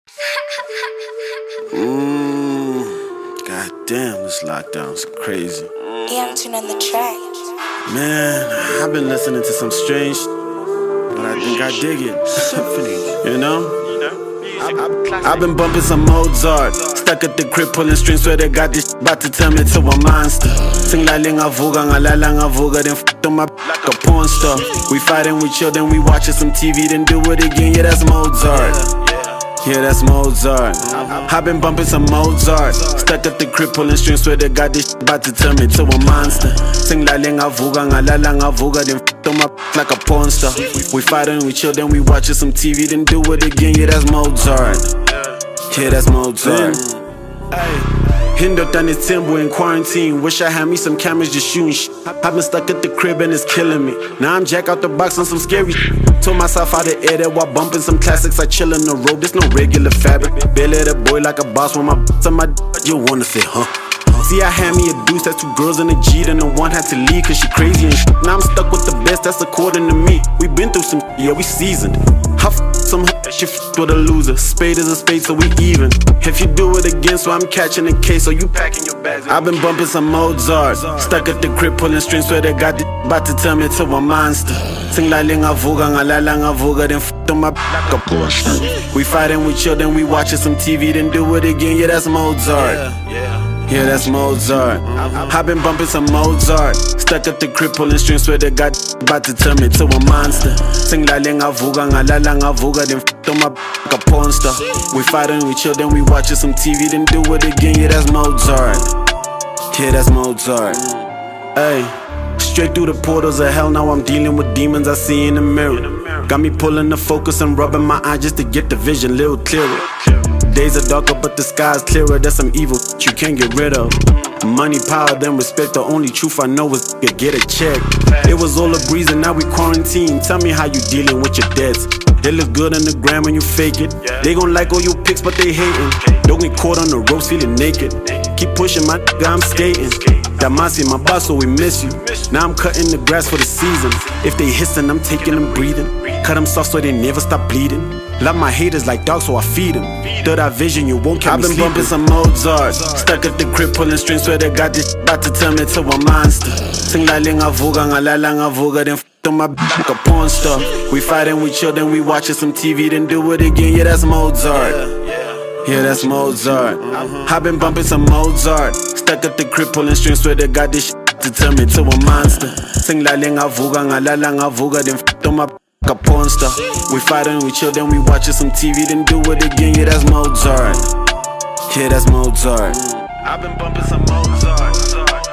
God damn, this lockdown's crazy. Young Tune on the track. Man, I've been listening to some strange, but I think I dig it. Symphony, you know? I've been bumping some Mozart, stuck at the crib pulling strings, swear they got this about to turn me to a monster. Sing la linga vuga, ngalala ngavuga, then f***ed on my like a porn star. We fighting, we chill, then we watching some TV, then do it again, yeah that's Mozart. Yeah, that's Mozart. I've been bumping some Mozart, stuck at the crib pulling strings, swear they got this about to turn me to a monster. Sing la linga vuga, ngalala ngavuga, then f***ed on my like a porn star. We fighting, we chill, then we watching some TV, then do it again, yeah that's Mozart. Yeah, that's Mozart. Hindot is Timbo in quarantine. Wish I had me some cameras just shooting shit. I've been stuck at the crib and it's killing me. Now I'm jack out the box on some scary shit. Told myself out the air that while bumping some classics I chill in the road, there's no regular fabric. Barely at a boy like a boss when my on my you wanna say, huh? See, I had me a deuce, that's two girls and a G, then the one had to leave cause she crazy and shit. Now I'm stuck with the best, that's according to me. We been through some yeah, we seasoned. I some she with a loser. Spade is a spade, so we even. If you do it again, so I'm catching a case, so you packing your bags. I've been bumping some Mozart, stuck at the crib pulling strings, swear they got this about to turn me to a monster. Sing la linga vuga, ngalala ngavuga, then f***ed on my like a Porsche. We fighting, we chill, then we watching some TV, then do it again, yeah that's Mozart. Yeah, that's Mozart. I've been bumping some Mozart, stuck at the crib pulling strings, swear they got about to turn me to a monster. Sing la linga vuga, ngalala ngavuga, then f***ed on my like a porn star. We fighting, we chill, then we watching some TV, then do it again, yeah that's Mozart. Yeah, that's Mozart. Ay, straight through the portals of hell, now I'm dealing with demons I see in the mirror. Got me pulling the focus and rubbing my eye just to get the vision a little clearer. Days are darker but the sky's clearer, that's some evil you can't get rid of. Money, power, then respect, the only truth I know is you get a check. It was all a breeze and now we quarantine, tell me how you dealing with your debts. It look good on the gram when you fake it. They gon' like all your pics but they hating. Don't get caught on the ropes feeling naked. Keep pushing my nigga, I'm skating. Damasi, my boss, so we miss you. Now I'm cutting the grass for the season. If they hissing, I'm taking them breathing. Cut them soft so they never stop bleeding. Love my haters like dogs, so I feed them. Third eye vision, you won't catch me sleeping. I've been bumping some Mozart, stuck at the crib pulling strings, swear they got this about to turn me to a monster. Sing la linga vuga, ngalala ngavuga, then f***ed on my like a porn star. We fighting, we chill, then we watching some TV, then do it again, yeah that's Mozart. Yeah, that's Mozart. I've been bumping some Mozart, stuck at the crib pulling strings, swear they got this to turn me to a monster. Sing la linga vuga, ngalala ngavuga, then f***ed on my like a porn star. We fighting, we chill, then we watching some TV, then do it again, yeah that's Mozart. Yeah, that's Mozart. I've been bumping some Mozart.